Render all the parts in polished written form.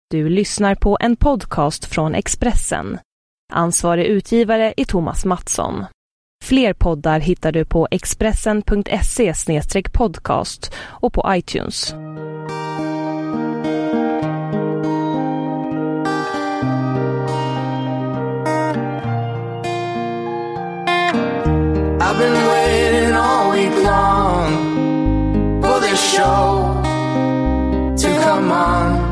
Du lyssnar på en podcast från Expressen. Ansvarig utgivare är Thomas Mattsson. Fler poddar hittar du på expressen.se/podcast och på iTunes. I've been waiting all week long for this show to come on.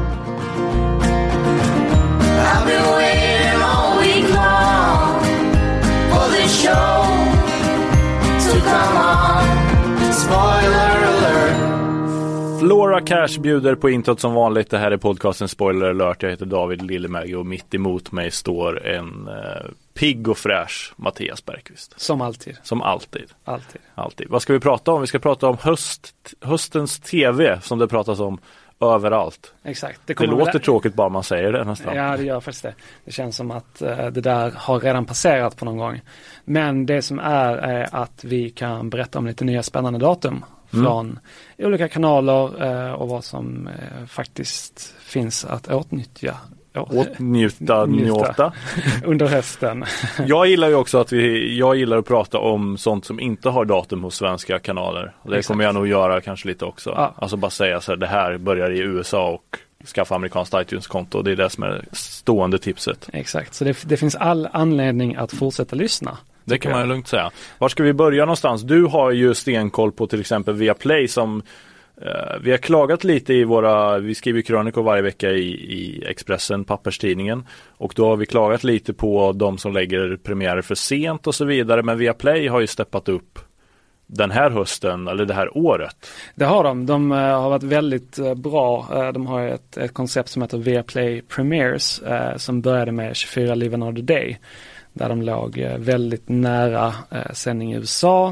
I've been waiting all week long for this show to come on. Spoiler alert. Flora Cash bjuder på introt som vanligt. Det här är podcasten Spoiler alert. Jag heter David Lillemägi och mitt emot mig står en pigg och fräsch Mattias Bergqvist. Som alltid. Som alltid. Alltid. Vad ska vi prata om? Vi ska prata om höstens tv som det pratas om överallt. Exakt. Det låter tråkigt bara man säger det nästan. Ja, det gör faktiskt det. Det känns som att det där har redan passerat på någon gång. Men det som är att vi kan berätta om lite nya spännande datum från olika kanaler och vad som faktiskt finns att åtnjuta under hösten. Jag gillar ju också att jag gillar att prata om sånt som inte har datum hos svenska kanaler. Och det kommer jag nog göra kanske lite också. Ja. Alltså bara säga så här, det här börjar i USA och skaffa amerikanskt iTunes-konto. Det är det som är stående tipset. Exakt, så det finns all anledning att fortsätta lyssna. Det kan man ju lugnt säga. Var ska vi börja någonstans? Du har ju stenkoll på till exempel Viaplay som vi har klagat lite vi skriver krönikor varje vecka i Expressen, papperstidningen, och då har vi klagat lite på de som lägger premiärer för sent och så vidare, men Viaplay har ju steppat upp den här hösten, eller det här året. Det har de. De har varit väldigt bra. De har ett koncept som heter Viaplay Premieres som började med 24 Live Another Day, där de låg väldigt nära sändning i USA.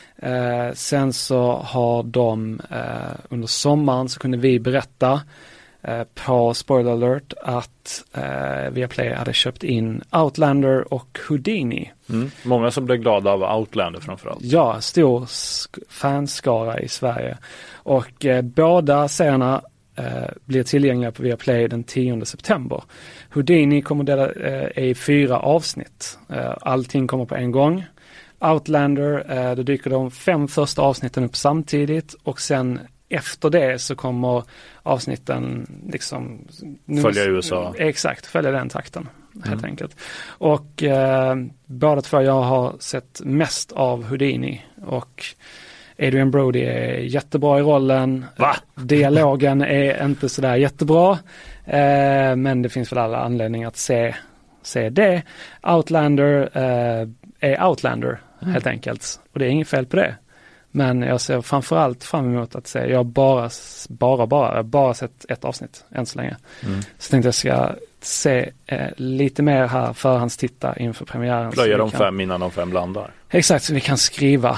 Sen så har de under sommaren så kunde vi berätta på Spoiler alert att Viaplay hade köpt in Outlander och Houdini. Många som blev glada av Outlander framförallt. Ja, stor fanskara i Sverige. Och båda serierna blir tillgängliga på Viaplay den 10 september. Houdini kommer dela i 4 avsnitt. Allting kommer på en gång. Outlander, då dyker de 5 första avsnitten upp samtidigt och sen efter det så kommer avsnitten liksom följa USA. Exakt, följa den takten helt enkelt. Och båda två jag har sett mest av Houdini, och Adrian Brody är jättebra i rollen. Va? Dialogen är inte sådär jättebra, men det finns väl alla anledningar att se det. Outlander är Outlander helt enkelt, och det är inget fel på det. Men jag ser framförallt fram emot att se, jag har bara sett ett avsnitt än så länge. Så tänkte jag ska se lite mer här förhandstitta inför premiären. Plöja de 5 innan de 5 landar. Exakt, så vi kan skriva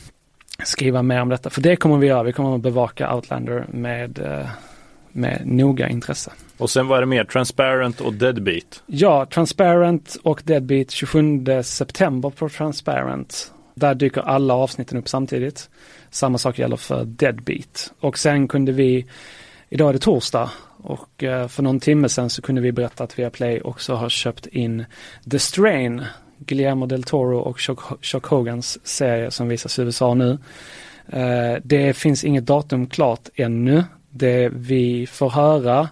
mer om detta. För det kommer vi göra. Vi kommer att bevaka Outlander med noga intresse. Och sen var det mer Transparent och Deadbeat. Ja, Transparent och Deadbeat 27 september på Transparent. Där dyker alla avsnitten upp samtidigt. Samma sak gäller för Deadbeat. Och sen kunde vi, idag är det torsdag, och för någon timme sen så kunde vi berätta att Viaplay också har köpt in The Strain, Guillermo del Toro och Chuck Hogans serie som visas i USA nu. Det finns inget datum klart ännu. Det vi får höra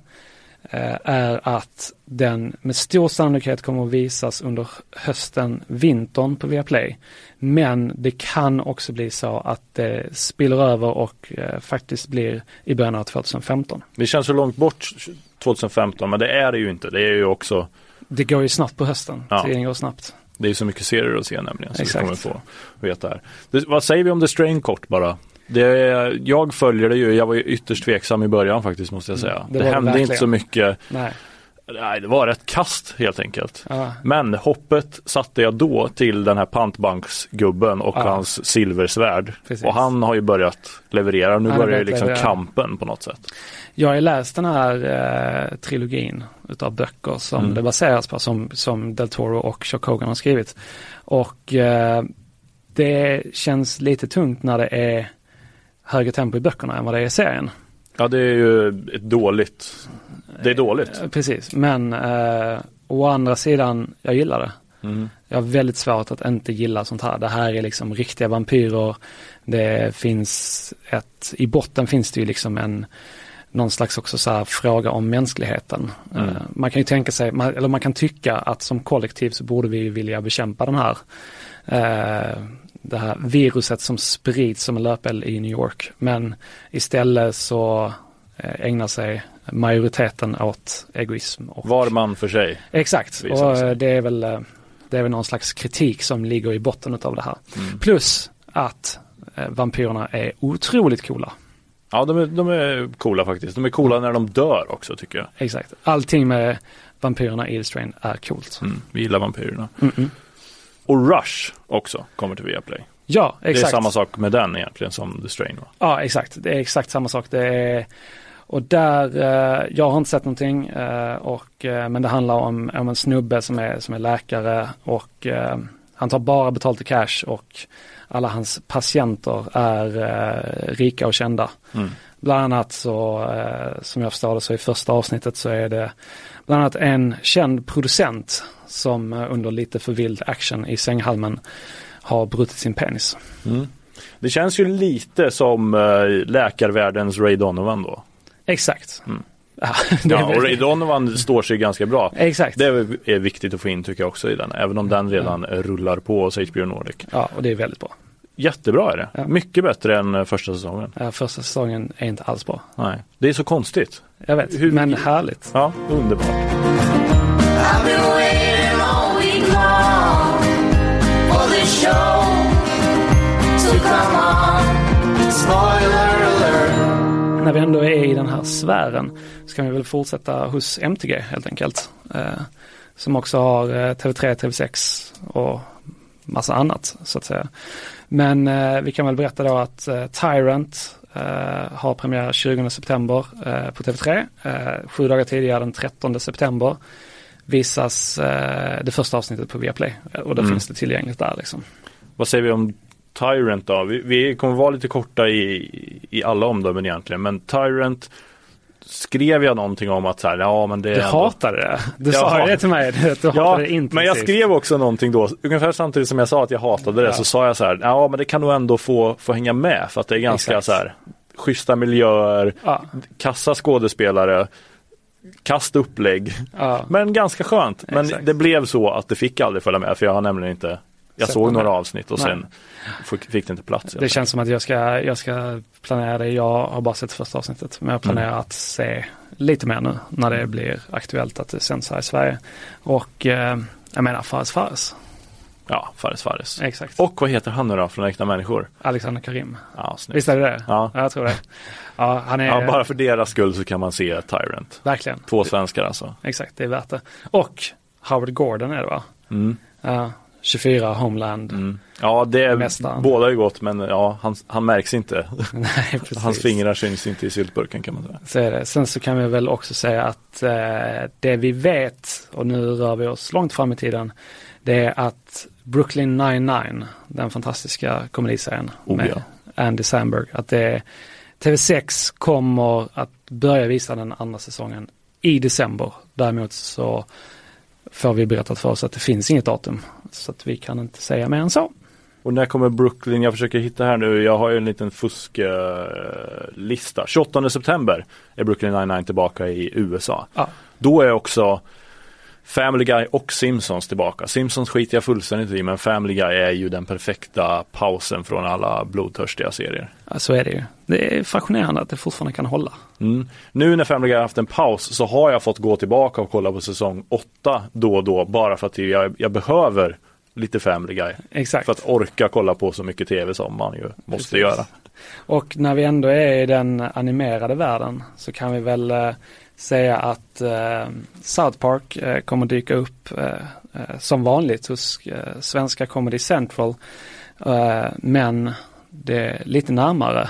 är att den med stor sannolikhet kommer att visas under vintern på Viaplay. Men det kan också bli så att det spiller över och faktiskt blir i början av 2015. Det känns så långt bort 2015, men det är det ju inte. Det är ju också... Det går ju snabbt på hösten. Ja. Det går snabbt. Det är ju så mycket serier att se nämligen. Så exakt. vi kommer få veta här. Vad säger vi om The Strain kort bara? Jag följer det ju. Jag var ju ytterst tveksam i början faktiskt, måste jag säga. Det hände verkligen inte så mycket. Nej, det var ett kast helt enkelt. Men hoppet satte jag då till den här pantbanksgubben och hans silversvärd. Precis. Och han har ju börjat leverera. Nu börjar ju liksom kampen på något sätt. Jag har läst den här trilogin utav böcker som det baseras på, som Del Toro och Chuck Hogan har skrivit. Och det känns lite tungt när det är högre tempo i böckerna än vad det är i serien. Ja, det är ju ett dåligt det är dåligt. Precis, men å andra sidan, jag gillar det. Jag har väldigt svårt att inte gilla sånt här. Det här är liksom riktiga vampyrer. Det finns i botten finns det ju liksom någon slags också så här fråga om mänskligheten. Man kan ju tänka sig, eller man kan tycka att som kollektiv så borde vi vilja bekämpa det här viruset som sprids som en löpeld i New York. Men istället så ägnar sig majoriteten åt egoism. Var man för sig. Exakt, och det är väl någon slags kritik som ligger i botten av det här. Plus att vampyrerna är otroligt coola. Ja, de är coola faktiskt. De är coola när de dör också, tycker jag. Exakt. Allting med vampyrerna i The Strain är coolt. Vi gillar vampyrerna. Och Rush också kommer till Viaplay. Ja, exakt. Det är samma sak med den egentligen som The Strain, va? Ja, exakt. Det är exakt samma sak. Och där, jag har inte sett någonting, men det handlar om en snubbe som är läkare och han tar bara betalt i cash och alla hans patienter är rika och kända. Bland annat så, som jag förstår det, så i första avsnittet så är det bland annat en känd producent som under lite för vild action i sänghalmen har brutit sin penis. Det känns ju lite som läkarvärldens Ray Donovan då. Exakt. Och Ray Donovan står sig ganska bra. Exakt. Det är viktigt att få in, tycker jag också, i den. Även om den redan rullar på hos HBO Nordic. Ja, och det är väldigt bra. Jättebra är det. Ja. Mycket bättre än första säsongen. Ja, första säsongen är inte alls bra. Nej, det är så konstigt. Jag vet, men härligt. Ja, underbart. I've been waiting all week long for this show to come on. Spoiler alert. När vi ändå är i den här sfären så kan vi väl fortsätta hos MTG helt enkelt. Som också har TV3, TV6 och massa annat så att säga. Men vi kan väl berätta då att Tyrant har premiär 20 september på TV3. 7 dagar tidigare, den 13 september, visas det första avsnittet på Viaplay. Och då finns det tillgängligt där liksom. Vad säger vi om Tyrant då? Vi kommer vara lite korta i alla omdömen egentligen. Men Tyrant skrev jag någonting om att så här, ja men det... Du hatade det. Du sa det till mig. Du hatade det intensivt. Men jag skrev också någonting då. Ungefär samtidigt som jag sa att jag hatade det så sa jag så här, ja men det kan nog ändå få hänga med. För att det är ganska så här schyssta miljöer, kassa skådespelare, kast upplägg. Men ganska skönt. Men det blev så att det fick aldrig följa med. För jag har nämligen inte... Jag såg några avsnitt och sen fick det inte plats. Det känns som att jag ska planera det. Jag har bara sett första avsnittet. Men jag planerar att se lite mer nu när det blir aktuellt att det sänds här i Sverige. Och jag menar Fares. Ja, Fares. Exakt. Och vad heter han nu då från Äkta människor? Alexander Karim. Ja, snyggt. Visst är det det? Ja, jag tror det. Ja, han är... bara för deras skull så kan man se Tyrant. Verkligen. 2 svenskar alltså. Exakt, det är värt det. Och Howard Gordon är det, va? 24 Homeland. Ja, det är mästaren. Båda är gott, men ja, han märks inte. Nej, precis. Hans fingrar syns inte i syltburken, kan man säga. Så är det. Sen så kan vi väl också säga att det vi vet, och nu rör vi oss långt fram i tiden, det är att Brooklyn Nine-Nine, den fantastiska komediserien med Andy Samberg, att TV6 kommer att börja visa den andra säsongen i december. Däremot så får vi berättat för oss att det finns inget datum, så att vi kan inte säga mer än så. Och när kommer Brooklyn? Jag försöker hitta här nu. Jag har ju en liten fusklista. 28 september är Brooklyn Nine-Nine tillbaka i USA. Då är också Family Guy och Simpsons tillbaka. Simpsons skiter jag fullständigt i, men Family Guy är ju den perfekta pausen från alla blodtörstiga serier. Ja, så är det ju. Det är fascinerande att det fortfarande kan hålla. Nu när Family Guy har haft en paus så har jag fått gå tillbaka och kolla på säsong 8 då och då, bara för att jag behöver lite Family Guy. Exakt. För att orka kolla på så mycket tv som man ju måste göra. Och när vi ändå är i den animerade världen så kan vi väl säga att South Park kommer dyka upp som vanligt hos svenska Comedy Central, men det är lite närmare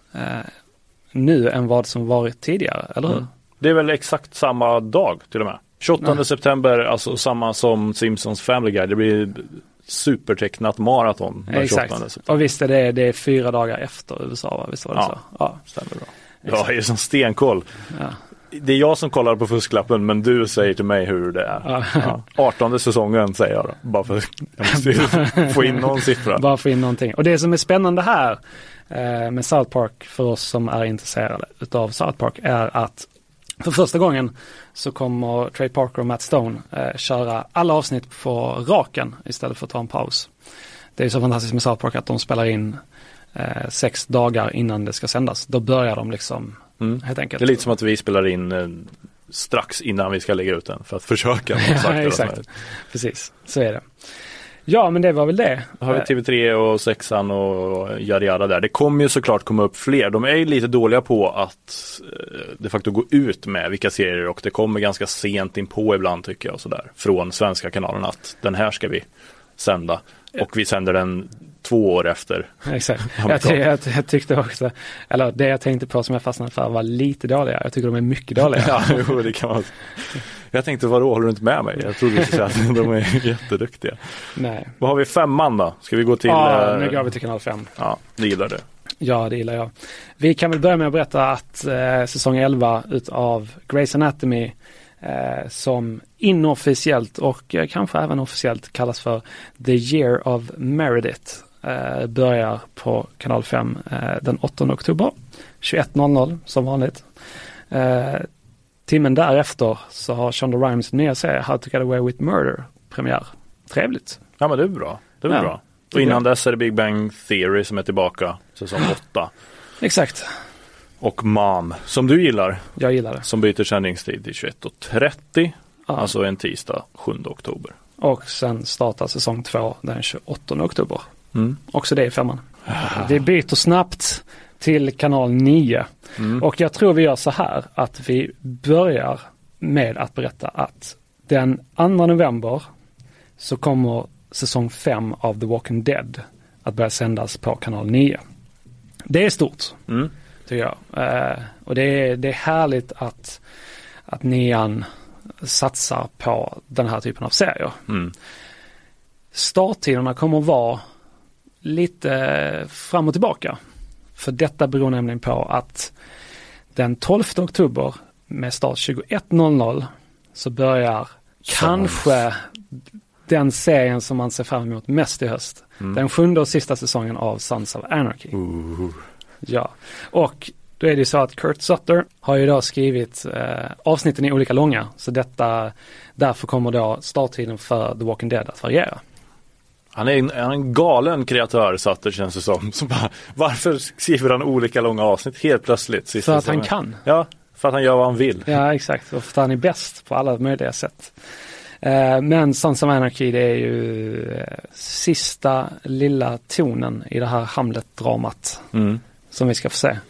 nu än vad som varit tidigare, eller hur? Det är väl exakt samma dag till och med. 28 september, alltså samma som Simpsons Family Guy. Det blir supertecknat maraton. Exakt. Och visst är det är 4 dagar efter USA, va? Visst var det så? Ja, stämmer bra. Jag är som stenkoll. det är jag som kollar på fusklappen, men du säger till mig hur det är. Ja. 18:e säsongen säger jag då. Bara för att få in någon siffra. Bara få in någonting. Och det som är spännande här med South Park för oss som är intresserade utav South Park är att för första gången så kommer Trey Parker och Matt Stone köra alla avsnitt på raken istället för att ta en paus. Det är så fantastiskt med South Park att de spelar in 6 dagar innan det ska sändas. Då börjar de liksom helt enkelt. Det är lite som att vi spelar in strax innan vi ska lägga ut den för att försöka. Ja, exakt. Precis, så är det. Ja, men det var väl det. Då har vi TV3 och 6an och yada där. Det kommer ju såklart komma upp fler. De är ju lite dåliga på att de facto gå ut med vilka serier, och det kommer ganska sent in på ibland tycker jag, så där, från svenska kanalen att den här ska vi sända. Och vi sänder den 2 år efter. Exakt. Jag tyckte också, eller det jag tänkte på som jag fastnade för var lite dåliga. Jag tycker de är mycket dåliga. Ja, jo, det kan man. Jag tänkte, vadå, håller du inte med mig? Jag trodde du skulle säga att de är jätteduktiga. Nej. Vad har vi 5:an då? Ska vi gå till... Ja, nu går vi till kanal 5. Ja, det gillar du. Ja, det gillar jag. Vi kan väl börja med att berätta att säsong 11 utav Grey's Anatomy som inofficiellt och kanske även officiellt kallas för The Year of Meredith börjar på kanal 5 den 8 oktober 21:00 som vanligt. Timmen därefter så har Shonda Rhimes nya serie How to Get Away with Murder premiär. Trevligt. Ja, men det är bra. Det är bra. Och innan dess är det Big Bang Theory som är tillbaka säsong 8. Exakt. Och Mom, som du gillar. Jag gillar det. Som byter sändningstid till 21:30. Alltså en tisdag 7 oktober. Och sen startar säsong 2 den 28 oktober. Också det är 5:an. Vi byter snabbt till kanal 9. Och jag tror vi gör så här att vi börjar med att berätta att den 2 november så kommer säsong 5 av The Walking Dead att börja sändas på kanal 9. Det är stort, tycker jag. Och det är härligt att 9:an satsar på den här typen av serier. Starttiderna kommer att vara lite fram och tillbaka. För detta beror nämligen på att den 12 oktober med start 21:00 så börjar kanske den serien som man ser fram emot mest i höst. Den 7:e och sista säsongen av Sons of Anarchy. Ja, och då är det så att Kurt Sutter har ju då skrivit avsnitten i olika långa. Så därför kommer då starttiden för The Walking Dead att variera. Han är en galen kreatör, Sutter, känns det som bara, varför skriver han olika långa avsnitt helt plötsligt? För att han kan. Ja, för att han gör vad han vill. Ja, exakt. Och för att han är bäst på alla möjliga sätt. Men Sons of Anarchy, det är ju sista lilla tonen i det här Hamlet-dramat som vi ska få se.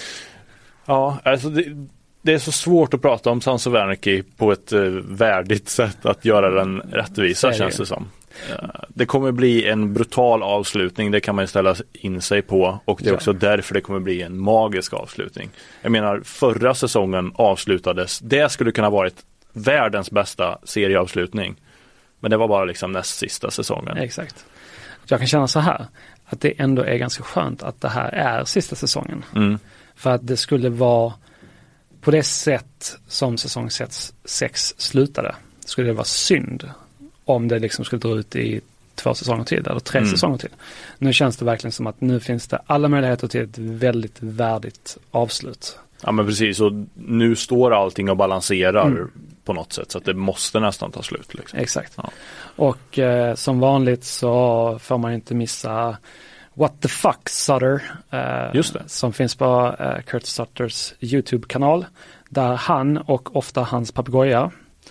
Ja, alltså det är så svårt att prata om Sons of Anarchy på ett värdigt sätt att göra den rättvisa, känns det som. Det kommer bli en brutal avslutning, det kan man ställa in sig på, och det är också därför det kommer bli en magisk avslutning. Jag menar, förra säsongen avslutades, det skulle kunna varit världens bästa serieavslutning, men det var bara liksom näst sista säsongen. Exakt. Jag kan känna så här, att det ändå är ganska skönt att det här är sista säsongen. För att det skulle vara på det sätt som säsong 6 slutade, skulle det vara synd om det liksom skulle dra ut i 2 säsonger till eller 3 säsonger till. Nu känns det verkligen som att nu finns det alla möjligheter till ett väldigt värdigt avslut. Ja, men precis, och nu står allting och balanserar på något sätt, så att det måste nästan ta slut. Liksom. Exakt. Ja. Och som vanligt så får man inte missa What the fuck Sutter, Just det. som finns på Kurt Sutters YouTube-kanal, där han och ofta hans papegoja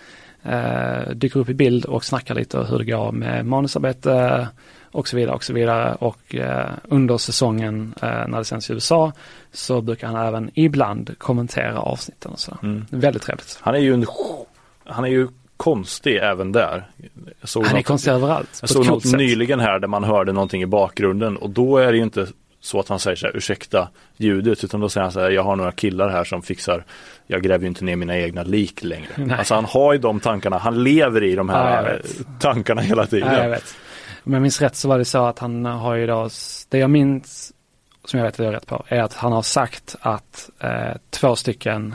dyker upp i bild och snackar lite hur det går med manusarbete och så vidare och så vidare. Och under säsongen när det sänds i USA så brukar han även ibland kommentera avsnitten och så. Väldigt trevligt. Han är ju konstig även där. Han är konstig överallt. Jag såg något nyligen här där man hörde någonting i bakgrunden, och då är det ju inte så att han säger så här, ursäkta ljudet, utan då säger han så här, jag har några killar här som fixar, jag gräver ju inte ner mina egna lik längre. Nej. Alltså han har ju de tankarna, han lever i de här tankarna hela tiden. Ja, jag vet. Om jag minns rätt så var det så att han har ju då, det jag minns som jag vet att jag är rätt på, är att han har sagt att 2 stycken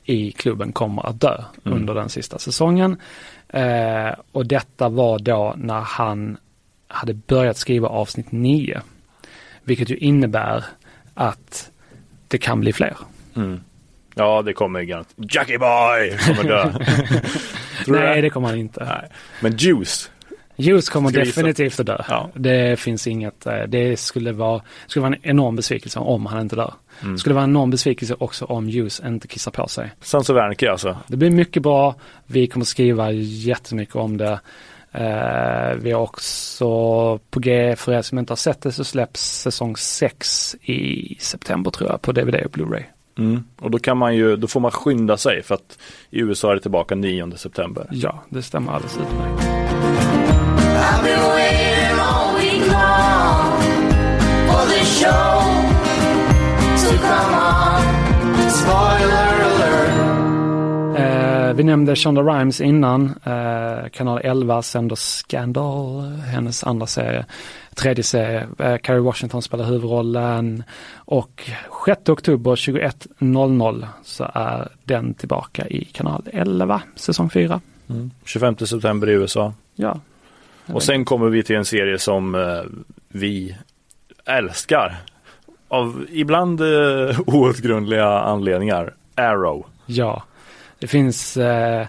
i klubben kommer att dö under den sista säsongen. Och detta var då när han hade börjat skriva avsnitt 9. Vilket ju innebär att det kan bli fler. Ja, det kommer Jackie Boy kommer dö. Nej, det kommer han inte. Nej. Men Juice kommer definitivt att dö. Ja. Det finns inget, det skulle vara en enorm besvikelse om han inte dör. Det skulle vara en enorm besvikelse också om Juice inte kissar på sig. Sons of Anarchy alltså. Det blir mycket bra. Vi kommer skriva jättemycket om det. Vi har också på G, för er som inte har sett det, så släpps säsong 6 i september tror jag på DVD och Blu-ray. Och då får man skynda sig för att i USA är det tillbaka 9 september. Ja, det stämmer alldeles utmärkt. I've been waiting all week long for this show to come on. Spoiler alert. Vi nämnde Shonda Rhimes innan. Kanal 11 sänder Scandal, hennes andra serie. Tredje serie. Kerry Washington spelar huvudrollen. Och 6 oktober 21.00 så är den tillbaka i kanal 11, säsong 4. 25 september i USA. Ja. Och sen kommer vi till en serie som vi älskar. Av ibland outgrundliga anledningar. Arrow. Ja. Det finns det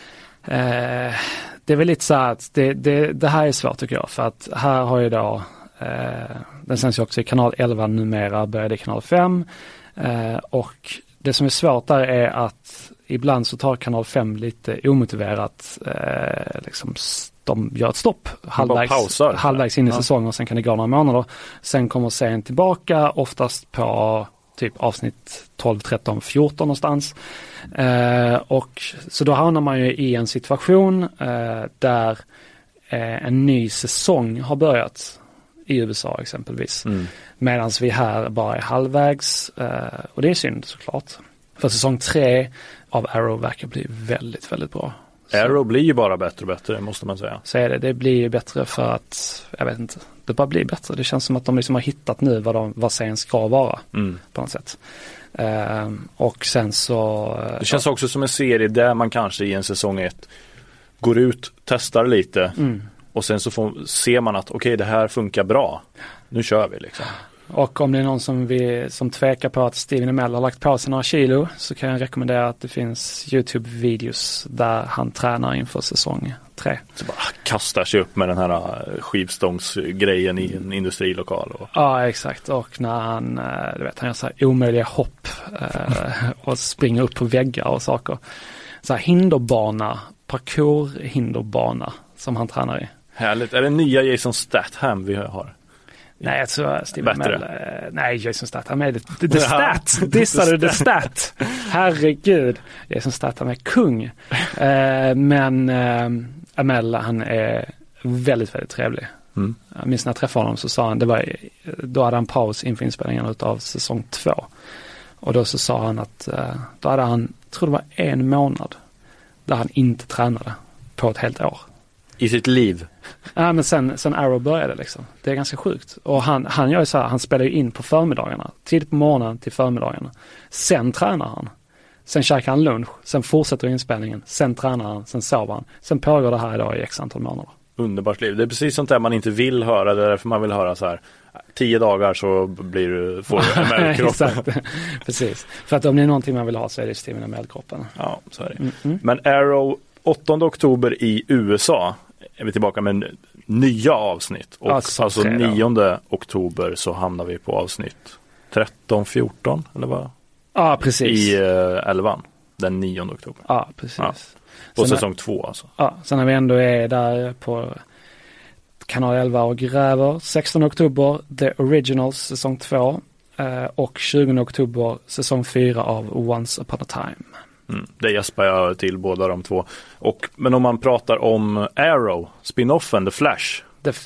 är väl lite så att det här är svårt tycker jag, för att här har ju då den sänds ju också i kanal 11 numera, började i kanal 5 och det som är svårt där är att ibland så tar kanal 5 lite omotiverat liksom de gör ett stopp halvvägs in i säsongen och sen kan det gå några månader. Sen kommer serien tillbaka, oftast på typ avsnitt 12, 13, 14 någonstans. Och så då hamnar man ju i en situation där en ny säsong har börjat i USA exempelvis. Medan vi här bara är halvvägs. Och det är synd såklart. För säsong 3 av Arrow verkar bli väldigt, väldigt bra. Arrow blir ju bara bättre och bättre, måste man säga. Så är det. Det blir ju bättre för att, jag vet inte, det bara blir bättre. Det känns som att de liksom har hittat nu vad serien ska vara på något sätt. Och sen så... Det känns också som en serie där man kanske i en säsong 1 går ut, testar lite och sen så ser man att okej, det här funkar bra. Nu kör vi liksom. Och om det är någon som tvekar på att Stephen Amell har lagt på sig några kilo, så kan jag rekommendera att det finns YouTube-videos där han tränar inför säsong 3. Så bara kastar sig upp med den här skivstångsgrejen i en industrilokal. Ja, exakt. Och när han gör så här omöjliga hopp och springer upp på väggar och saker. Så här parkour-hinderbana som han tränar i. Härligt. Är det nya Jason Statham vi har? Nej, jag tror Steve Amell. Nej, Jason Statham är the stat. Dissade du the stat? Herregud. Jason Statham är kung. Men Amell, han är väldigt, väldigt trevlig. Jag minns när jag träffade honom så sa han, då hade han paus inför inspelningen av säsong 2. Och då så sa han att då hade han, tror det var 1 månad där han inte tränade på ett helt år. I sitt liv? Ja, men sen Arrow började liksom. Det är ganska sjukt. Och han gör ju så här, han spelar ju in på förmiddagarna. Tidigt på morgonen till förmiddagarna. Sen tränar han. Sen käkar han lunch. Sen fortsätter inspelningen. Sen tränar han. Sen sover han. Sen pågår det här idag i x antal månader. Underbart liv. Det är precis sånt där man inte vill höra. Det är därför man vill höra så här 10 dagar så får du Amell-kroppen. Exakt, precis. För att om det är någonting man vill ha så är det Stephen Amell-kroppen. Ja, så är det. Men Arrow 8 oktober i USA är vi tillbaka med nya avsnitt. Och alltså 9 oktober så hamnar vi på avsnitt 13-14 eller vad? Ja, precis. I 11 den 9 oktober. Ja, precis. Ja. På säsong 2 alltså. Ja, sen när vi ändå är där på kanal 11 och gräver. 16 oktober The Originals säsong 2 och 20 oktober säsong 4 av Once upon a time. Det gäspar jag till båda de två. Men om man pratar om Arrow, spin-offen The Flash.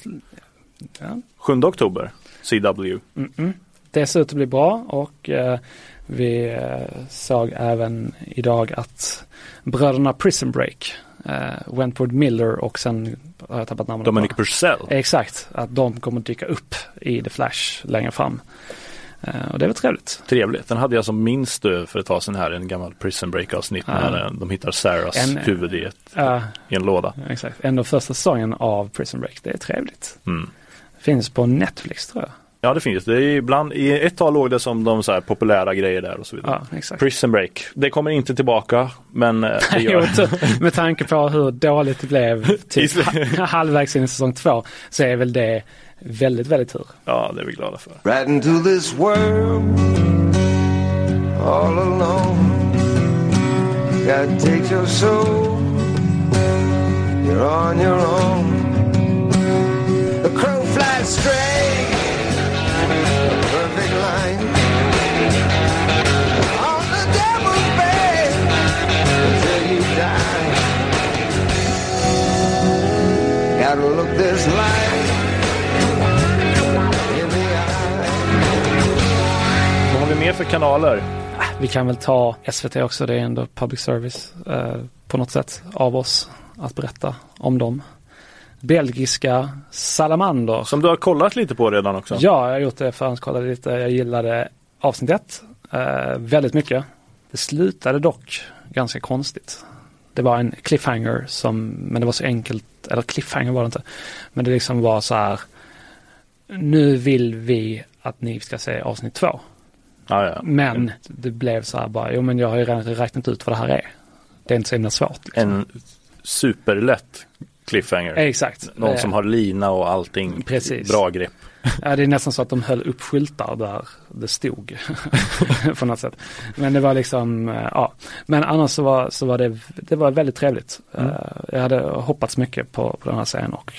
7 oktober, CW. Det ser ut att bli bra och vi såg även idag att bröderna Prison Break, Wentworth Miller och sen har jag tappat namnet. Dominic Purcell. Exakt, att de kommer dyka upp i The Flash längre fram. Och det var trevligt. Trevligt. Den hade jag som minst för ett tag sedan här, en gammal Prison Break-avsnitt när de hittar Sarahs huvud i en låda. Exakt. Ändå första säsongen av Prison Break. Det är trevligt. Finns på Netflix, tror jag. Ja, det finns. Det är ibland, i ett tag låg det som de så här populära grejer där och så vidare. Ja, exakt. Prison Break. Det kommer inte tillbaka, men det gör med tanke på hur dåligt det blev typ halvvägs in i säsong 2 så är väl det väldigt, väldigt tur. Ja, det är vi glada för. Right into this world all alone. God takes your soul. You're on your own. The crow flies straight. Perfect line. On the devil's bed until you die. Gotta look this life in the eye. Vad har vi mer för kanaler? Vi kan väl ta SVT också, det är ändå public service på något sätt av oss att berätta om dem. Belgiska Salamander. Som du har kollat lite på redan också. Ja, jag har gjort det, förhandskollade lite. Jag gillade avsnitt 1 väldigt mycket. Det slutade dock ganska konstigt. Det var en cliffhanger men det var så enkelt, eller cliffhanger var det inte. Men det liksom var så här: nu vill vi att ni ska se avsnitt 2. Ja. Men det blev så här bara, men jag har ju redan räknat ut vad det här är. Det är inte så himla svårt. Liksom. En superlätt cliffhanger. Exakt. Någon som har lina och allting. Precis. Bra grepp. Ja, det är nästan så att de höll upp skyltar där det stod på något sätt. Men det var liksom, ja. Men annars så var det var väldigt trevligt. Jag hade hoppats mycket på den här serien och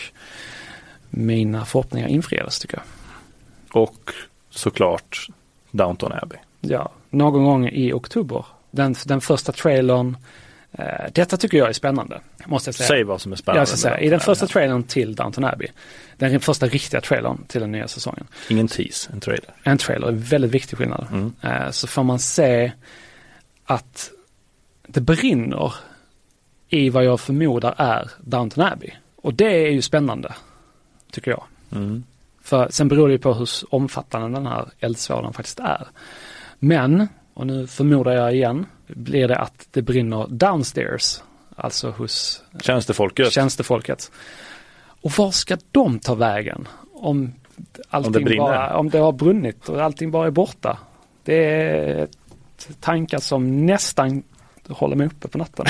mina förhoppningar infriades, tycker jag. Och såklart Downton Abbey. Ja, någon gång i oktober. Den första trailern. Detta tycker jag är spännande, måste jag säga. Säg vad som är spännande. Jag ska säga, i den första trailern till Downton Abbey, den första riktiga trailern till den nya säsongen. Ingen tease, en trailer. En trailer är väldigt viktig skillnad. Så får man se att det brinner i vad jag förmodar är Downton Abbey. Och det är ju spännande, tycker jag. För sen beror det ju på hur omfattande den här eldsvådan faktiskt är. Men, och nu förmodar jag igen, blir det att det brinner downstairs, alltså hos tjänstefolket. Och var ska de ta vägen om det har brunnit och allting bara är borta? Det är tankar som nästan håller mig uppe på natten.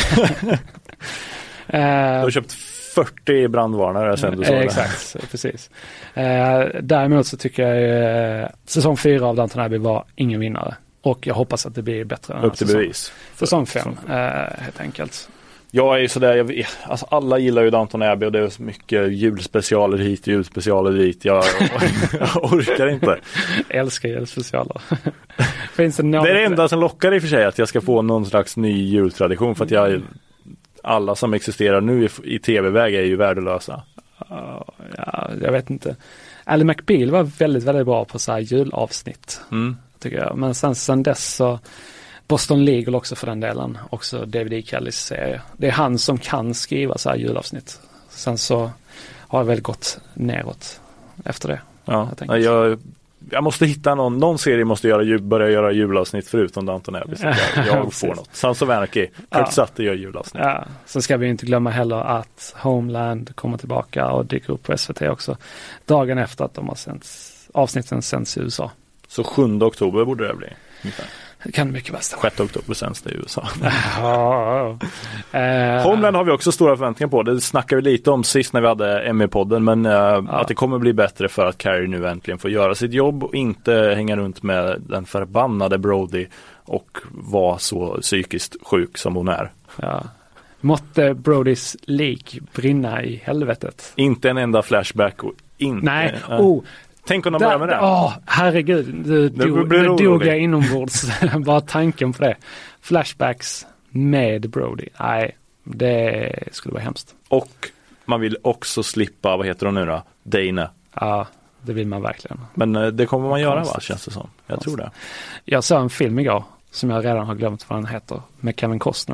Du har köpt 40 brandvarnare sen du sa det. Exakt, precis. Däremot så tycker jag säsong 4 av Downton Abbey var ingen vinnare. Och jag hoppas att det blir bättre. Upp till bevis. Säsong 5, helt enkelt. Jag är ju sådär, alltså alla gillar ju Downton Abbey och det är så mycket julspecialer hit, julspecialer dit. Jag orkar inte. Älskar julspecialer. Finns det är det enda som lockar i och för sig, att jag ska få någon slags ny jultradition, för att alla som existerar nu i tv-väg är ju värdelösa. Ja, jag vet inte. Ally McBeal var väldigt, väldigt bra på så här julavsnitt. Tycker jag. Men sen dess så Boston Legal också, för den delen, också David E. Kellys serie. Det är han som kan skriva så här julavsnitt. Sen så har jag väl gått neråt efter det. Ja, jag måste hitta någon serie måste börja göra julavsnitt förutom Downton Abbey, så jag får något. Sons of Anarchy, Kurt Sutter gör julavsnitt. Ja, sen ska vi inte glömma heller att Homeland kommer tillbaka och dyker upp på SVT också. Dagen efter att de har avsnitten sänds i USA. Så 7 oktober borde det bli. Det kan mycket väl stämma. 6 oktober sänds det i USA. Homeland har vi också stora förväntningar på. Det snackade vi lite om sist när vi hade ME-podden, men att det kommer bli bättre för att Carrie nu äntligen får göra sitt jobb och inte hänga runt med den förbannade Brody och vara så psykiskt sjuk som hon är. Ja. Måtte Brodys lik brinna i helvetet. Inte en enda flashback och inte... Nej, tänk om de börjar med det. Herregud, du dog jag inombords. Bara tanken på det. Flashbacks med Brody. Nej, det skulle vara hemskt. Och man vill också slippa, vad heter hon nu då? Dana. Ja, det vill man verkligen. Men det kommer man göra, va? Känns det som. Jag tror det. Jag såg en film igår som jag redan har glömt vad den heter, med Kevin Costner.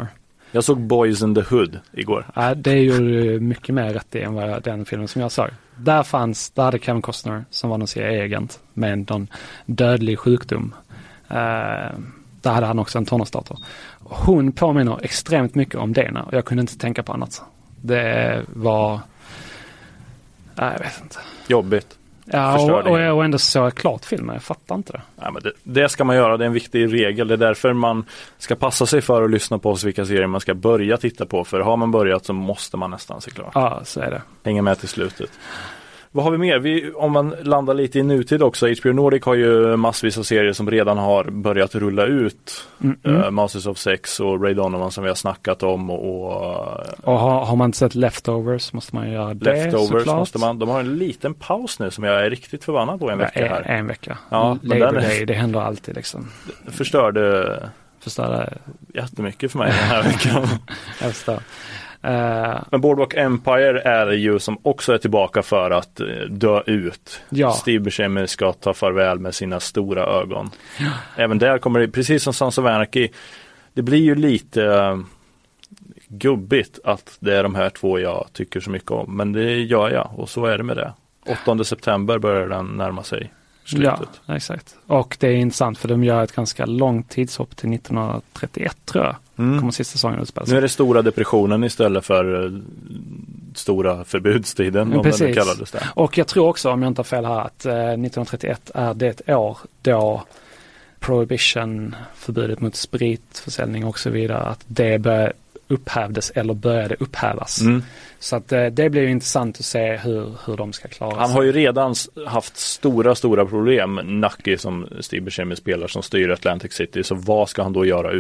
Jag såg Boys in the Hood igår. Ja, det gjorde mycket mer rätt i än vad den filmen som jag såg. Där hade Kevin Costner som var någon CIA-agent med någon dödlig sjukdom. Där hade han också en tonårsdator. Hon påminner extremt mycket om Dana och jag kunde inte tänka på annat. Det var... jag vet inte. Jobbigt. Ja, och ändå så är klart filmen. Jag fattar inte det. Ja, men det ska man göra, det är en viktig regel. Det är därför man ska passa sig för att lyssna på oss vilka serier man ska börja titta på. För har man börjat så måste man nästan se klart. Ja, så är det. Hänga med till slutet. Vad har vi mer? Om man landar lite i nutid också. HBO Nordic har ju massvis av serier som redan har börjat rulla ut. Masters of Sex och Ray Donovan som vi har snackat om. Och har man inte sett Leftovers måste man göra det. Leftovers måste man. De har en liten paus nu som jag är riktigt förvånad på en vecka här. En vecka. Ja, Labor Day, det händer alltid liksom. Det förstörde jättemycket för mig den här veckan. Jag förstår. Men Boardwalk Empire är ju som också är tillbaka för att dö ut. Ja. Steve Buscemi ska ta farväl med sina stora ögon. Ja. Även där kommer det, precis som Sons of Anarchy, det blir ju lite gubbigt att det är de här två jag tycker så mycket om. Men det gör jag och så är det med det. 8 september börjar den närma sig slutet. Ja, exakt. Och det är intressant för de gör ett ganska långt tidshopp till 1931 tror jag. Kommer sista säsongen utspela sig. Nu är det stora depressionen istället för stora förbudstiden. Om precis. det kallades det. Och jag tror också, om jag inte har fel här, att 1931 är det år då prohibition, förbudet mot spritförsäljning och så vidare, att det upphävdes eller började upphävas. Så att det blir ju intressant att se hur de ska klara sig. Han har ju redan haft stora problem. Nucky som Steve Buscemi spelar som styr Atlantic City. Så vad ska han då göra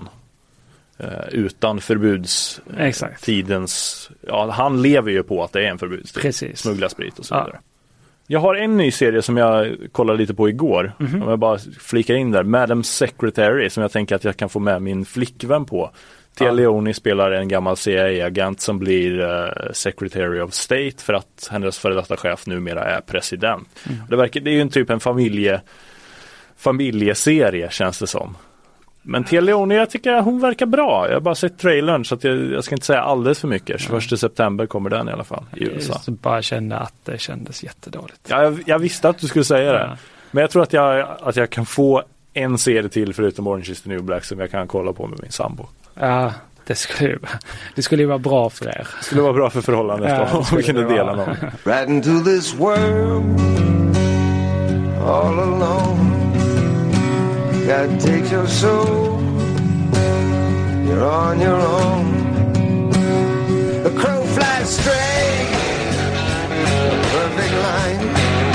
utan förbudstidens... Ja, han lever ju på att det är en förbudstid. Precis. Smuggla sprit och så vidare. Jag har en ny serie som jag kollade lite på igår. Om jag bara flikar in där. Madam Secretary som jag tänker att jag kan få med min flickvän på. Tia Leone spelar en gammal CIA-agent som blir Secretary of State för att hennes före detta chef numera är president. Det är ju en typ en familjeserie känns det som. Men Tia Leone, jag tycker hon verkar bra. Jag har bara sett trailern så att jag ska inte säga alldeles för mycket. 21 september kommer den i alla fall i USA. Jag bara kände att det kändes jättedåligt. Ja, jag visste att du skulle säga det. Men jag tror att jag kan få en serie till förutom Orange is the New Black som jag kan kolla på med min sambo. Ja, det skulle ju vara bra för er. Det skulle vara bra för förhållandet om vi kunde dela någon. Right into this world all alone. God takes your soul. You're on your own. The crow flies straight, a perfect line.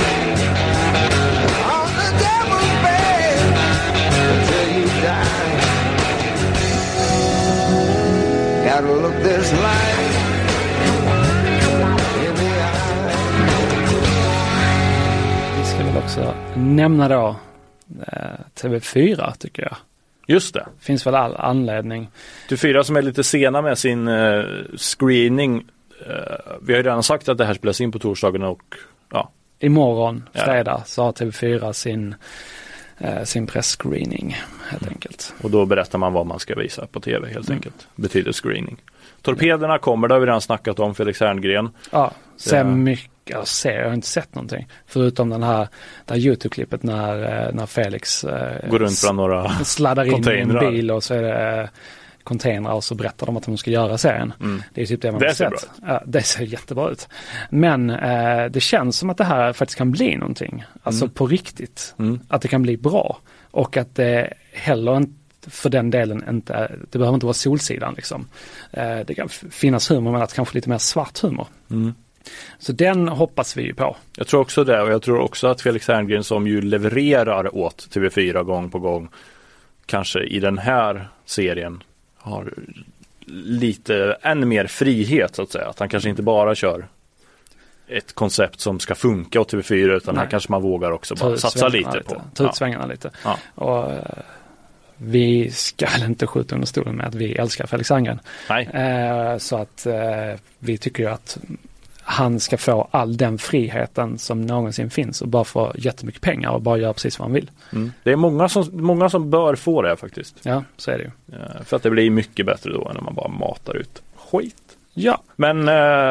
On the devil's bed until you die. Gotta look this life in the eye. Vi ska väl också nämna då TV4 tycker jag. Just det. Finns väl all anledning. TV4 som är lite sena med sin screening. Vi har ju redan sagt att det här spelas in på torsdagen och imorgon, fredag, så har TV4 sin press-screening helt enkelt. Och då berättar man vad man ska visa på TV helt enkelt. Betyder screening. Torpederna kommer, det har vi redan snackat om, Felix Herngren. Ja, jag har inte sett någonting. Förutom det här YouTube-klippet när Felix går runt bland några sladdar in i en bil och så är det containrar och så berättar de att de ska göra serien. Det är typ det man har sett. Ja, det ser jättebra ut. Men det känns som att det här faktiskt kan bli någonting. Alltså på riktigt. Att det kan bli bra. Och att det heller inte för den delen inte, det behöver inte vara Solsidan liksom. Det kan finnas humor men att kanske lite mer svart humor. Så den hoppas vi ju på. Jag tror också det, och jag tror också att Felix Herngren som ju levererar åt TV4 gång på gång kanske i den här serien har lite än mer frihet så att säga. Att han kanske inte bara kör ett koncept som ska funka åt TV4 utan här kanske man vågar också bara satsa lite på. Ta ut svängarna lite. Ja. Och vi ska inte skjuta under stolen med att vi älskar Felix Herngren. Nej. Så att vi tycker ju att han ska få all den friheten som någonsin finns och bara få jättemycket pengar och bara göra precis vad han vill. Det är många som bör få det faktiskt. Ja, så är det ju. För att det blir mycket bättre då än när man bara matar ut skit. Ja. Men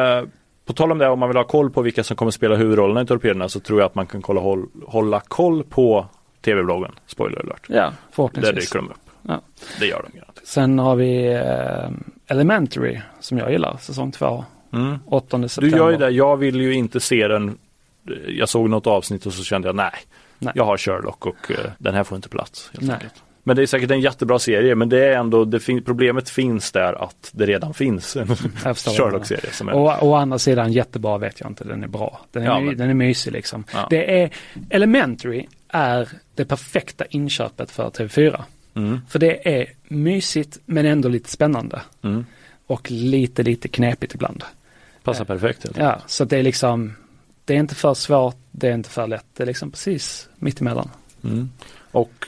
på tal om det, om man vill ha koll på vilka som kommer spela huvudrollerna i Torpederna, så tror jag att man kan hålla koll på TV-bloggen. Spoiler alert. Ja, förhoppningsvis. Där dyker de upp. Ja. Det gör de garanterat. Sen har vi Elementary som jag gillar, säsong 2. 8 september. Du gör ju det, jag vill ju inte se den. Jag såg något avsnitt och så kände jag nej. Jag har Sherlock och den här får inte plats. Men det är säkert en jättebra serie, men det är ändå problemet finns där att det redan finns en Sherlock-serie som är. Och å andra sidan jättebra vet jag inte, den är bra. Den är mysig liksom. Ja. Det är Elementary är det perfekta inköpet för TV4. För det är mysigt men ändå lite spännande. Och lite knepigt ibland. Passar perfekt. Ja, så det är liksom, det är inte för svårt, det är inte för lätt. Det är liksom precis mitt emellan. Och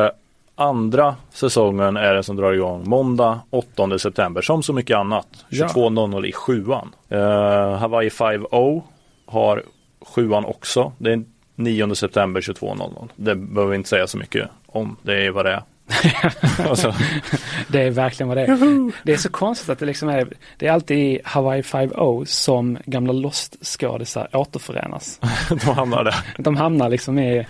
andra säsongen är det som drar igång måndag 8 september som så mycket annat. 22.00 i 7:an. Hawaii 5-0 har 7:an också. Det är 9 september 22.00. Det behöver vi inte säga så mycket om. Det är vad det är. Alltså. Det är verkligen vad det är. Det är så konstigt att det liksom är, det är alltid i Hawaii 5-0 som gamla Lost-skådisar återförenas. De hamnar liksom i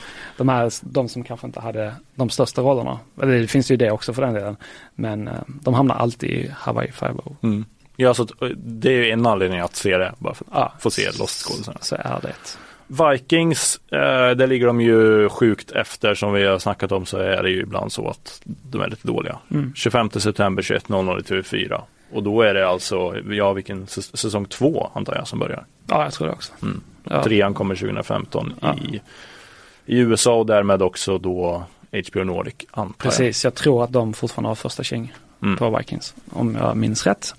de som kanske inte hade de största rollerna. Det finns ju det också för den delen. Men de hamnar alltid i Hawaii 5-0. Ja, så det är ju en anledning att se det. Bara för att få se Lost-skådisarna. Så är det. Vikings, där ligger de ju sjukt efter, som vi har snackat om, så är det ju ibland så att de är lite dåliga. 25 september 21.00 i TV4. Och då är det alltså, vilken säsong 2 antar jag som börjar. Ja, jag tror det också. 3:an kommer 2015 i USA och därmed också då HBO Nordic antar jag. Precis, jag tror att de fortfarande har första king på Vikings, om jag minns rätt.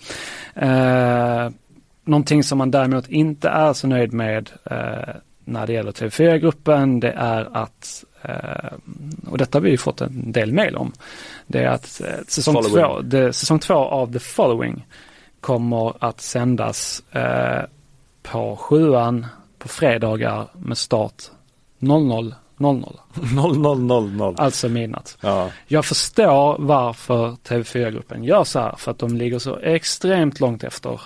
Någonting som man däremot inte är så nöjd med när det gäller TV4-gruppen, det är att, och detta har vi ju fått en del mejl om, det är att säsong 2 av The Following kommer att sändas på 7:an på fredagar med start 00:00. 00:00. Alltså midnatt. Ja. Jag förstår varför TV4-gruppen gör så här, för att de ligger så extremt långt efter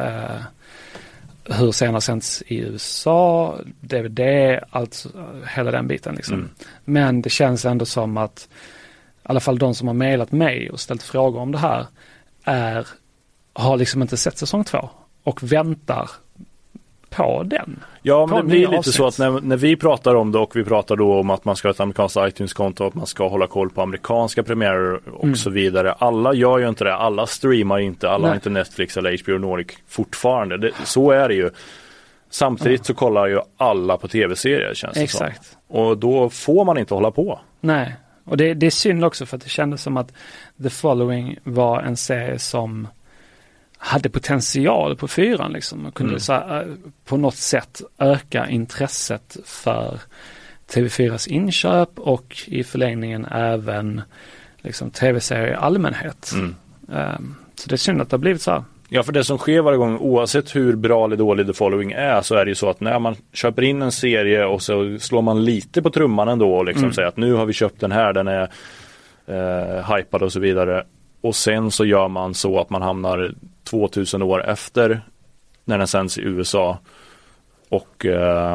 hur senare sänds i USA, DVD, alltså hela den biten liksom. Men det känns ändå som att i alla fall de som har mejlat mig och ställt frågor om det här har liksom inte sett säsong 2 och väntar på den. Ja, men det blir lite så att när vi pratar om det, och vi pratar då om att man ska ha ett amerikanskt iTunes-konto, att man ska hålla koll på amerikanska premiärer och så vidare. Alla gör ju inte det. Alla streamar inte. Alla har inte Netflix eller HBO Nordic fortfarande. Så är det ju. Samtidigt så kollar ju alla på tv-serier, känns det Exakt. som. Och då får man inte hålla på. Nej, och det är synd också, för att det kändes som att The Following var en serie som hade potential på 4:an liksom. Och kunde på något sätt öka intresset för TV4s inköp och i förlängningen även liksom tv-serier i allmänhet. Så det är synd att det har blivit så här. Ja, för det som sker varje gång, oavsett hur bra eller dålig The Following är, så är det ju så att när man köper in en serie och så slår man lite på trumman ändå och liksom säger att nu har vi köpt den här, den är hypad och så vidare. Och sen så gör man så att man hamnar 2000 år efter när den sänds i USA. Och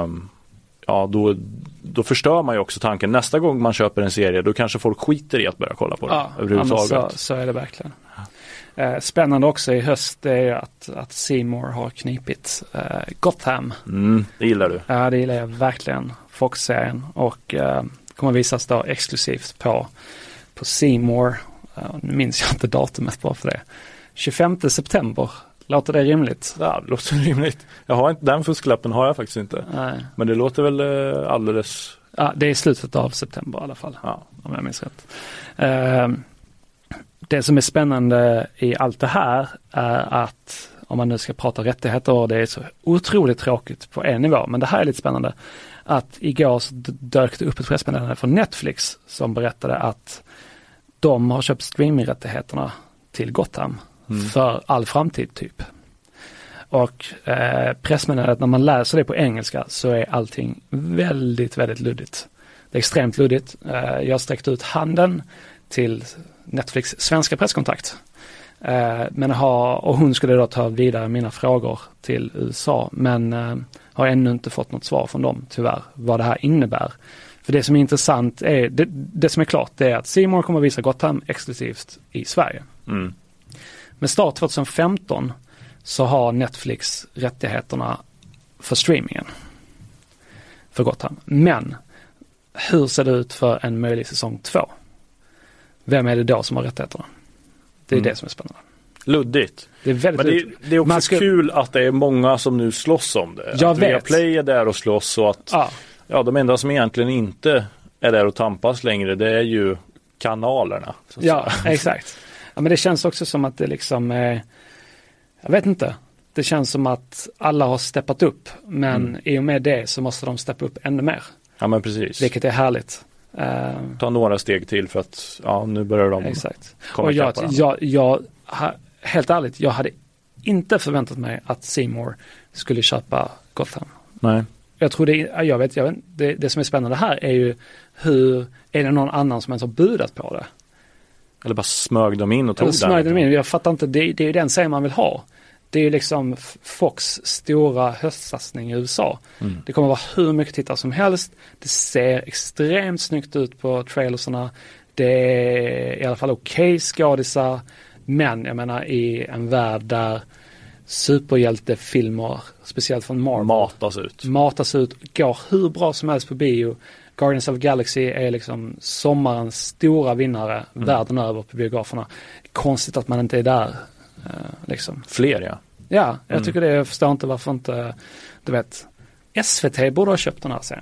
då förstör man ju också tanken. Nästa gång man köper en serie, då kanske folk skiter i att börja kolla på den överhuvudtaget. Så är det verkligen. Spännande också i höst är att C More har knipit Gotham. Det gillar du. Ja, det gillar jag verkligen. Fox-serien. Och kommer visas då exklusivt på C More. Nu minns jag inte datumet bara för det. 25 september. Låter det rimligt? Ja, det låter rimligt. Den fusklappen har jag faktiskt inte. Nej. Men det låter väl alldeles... Ja, det är slutet av september i alla fall. Ja. Om jag minns rätt. Det som är spännande i allt det här är att, om man nu ska prata rättigheter, och det är så otroligt tråkigt på en nivå, men det här är lite spännande, att igår så dök det upp ett pressmeddelande från Netflix som berättade att de har köpt streamingrättigheterna till Gotham för all framtid typ. Och pressmeddelandet, när man läser det på engelska så är allting väldigt, väldigt luddigt. Det är extremt luddigt. Jag sträckte ut handen till Netflix svenska presskontakt. Och hon skulle då ta vidare mina frågor till USA, men har ännu inte fått något svar från dem, tyvärr, vad det här innebär. För det som är intressant är, det som är klart, det är att C More kommer att visa Gotham exklusivt i Sverige. Med start 2015 så har Netflix rättigheterna för streamingen för Gotham. Men hur ser det ut för en möjlig säsong 2? Vem är det då som har rättigheterna? Det är det som är spännande. Luddigt. Det är väldigt luddigt. Det är också kul att det är många som nu slåss om det. Jag att vet. Viaplay är där och slåss, och att de enda som egentligen inte är där och tampas längre, det är ju kanalerna. Så att säga. Exakt. Ja, men det känns också som att det liksom jag vet inte. Det känns som att alla har steppat upp, men i och med det så måste de steppa upp ännu mer. Ja, men precis. Vilket är härligt. Ta några steg till för att nu börjar de komma ikapp varandra. Jag helt ärligt, jag hade inte förväntat mig att C More skulle köpa Gotham. Nej. Jag tror det som är spännande här är ju är det någon annan som ens har budat på det? Eller bara smög dem in och tog den. Jag fattar inte, det är ju den serien man vill ha. Det är ju liksom Fox stora höstsatsning i USA. Det kommer vara hur mycket tittare som helst. Det ser extremt snyggt ut på trailersarna. Det är i alla fall okej skådisar. Men jag menar, i en värld där superhjältefilmer, speciellt från Marvel, matas ut, går hur bra som helst på bio. Guardians of the Galaxy är liksom sommarens stora vinnare världen över på biograferna. Konstigt att man inte är där. Liksom. Fler, ja. Ja, jag tycker det. Jag förstår inte varför inte, du vet, SVT borde ha köpt den här serien.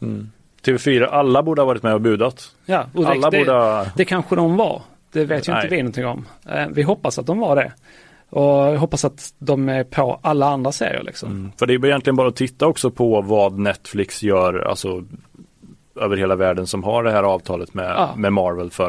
TV4, alla borde ha varit med och budat. Ja, och det kanske de var. Det vet ju inte vi någonting om. Vi hoppas att de var det. Och jag hoppas att de är på alla andra serier liksom. För det är egentligen bara att titta också på vad Netflix gör, alltså över hela världen, som har det här avtalet med Marvel för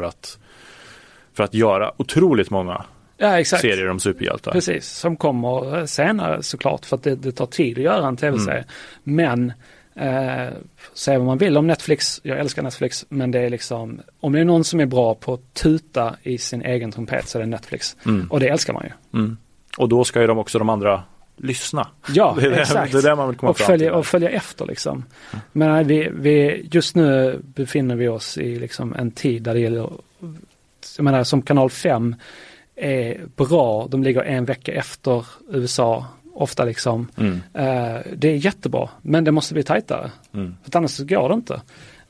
att göra otroligt många serier om superhjältar. Precis, som kommer senare såklart, för att det tar tid att göra en tv-serie. Men säga vad man vill om Netflix, jag älskar Netflix, men det är liksom, om det är någon som är bra på att tuta i sin egen trumpet så är det Netflix. Och det älskar man ju. Och då ska ju de andra lyssna. Ja, det är exakt. Det är där man vill komma fram till. Och följa efter liksom. Men vi just nu befinner vi oss i liksom en tid där det gäller, jag menar, som kanal 5 är bra, de ligger en vecka efter USA ofta liksom. Det är jättebra, men det måste bli tajtare. För annars så går det inte.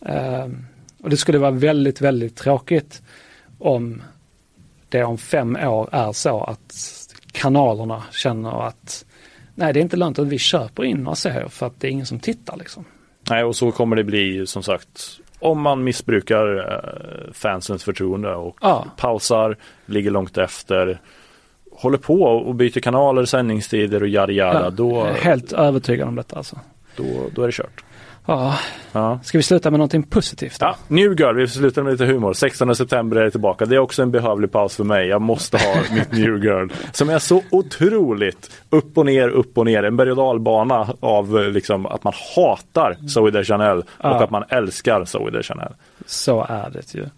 Och det skulle vara väldigt, väldigt tråkigt om det om 5 år är så att kanalerna känner att nej, det är inte lönt att vi köper in några serier för att det är ingen som tittar liksom. Nej, och så kommer det bli, som sagt, om man missbrukar fansens förtroende och pausar, ligger långt efter, håller på och byter kanaler, sändningstider och yada, då... Helt övertygad om detta alltså. Då är det kört. Ja. Ska vi sluta med någonting positivt då? Ja, New Girl, vi slutar med lite humor. 16 september är det tillbaka. Det är också en behövlig paus för mig. Jag måste ha mitt New Girl, som är så otroligt upp och ner. En berg- och dalbana av liksom att man hatar Zooey Deschanel och att man älskar Zooey Deschanel. Så är det ju.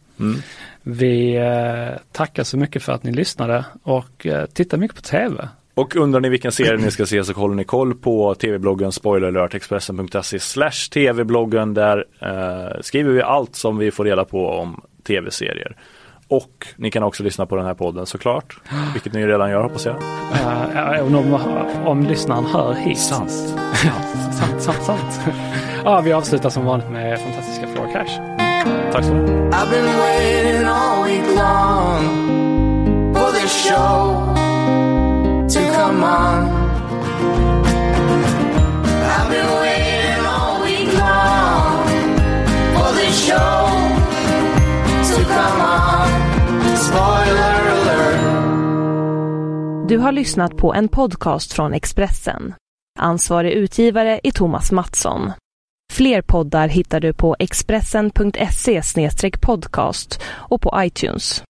Vi tackar så mycket för att ni lyssnade och tittar mycket på tv. Och undrar ni vilken serie ni ska se, så håller ni koll på tv-bloggen spoileralert expressen.se/tv-bloggen. Där skriver vi allt som vi får reda på om tv-serier. Och ni kan också lyssna på den här podden såklart, vilket ni redan gör, hoppas jag. Om lyssnaren hör hit. Sant. Ja, vi avslutar som vanligt med fantastiska Floor Cash. Tack så mycket. I've been waiting all week long for this show to come on. I've been waiting all week long for this show to come on. Spoiler alert. Du har lyssnat på en podcast från Expressen. Ansvarig utgivare är Thomas Mattsson. Fler poddar hittar du på expressen.se/podcast och på iTunes.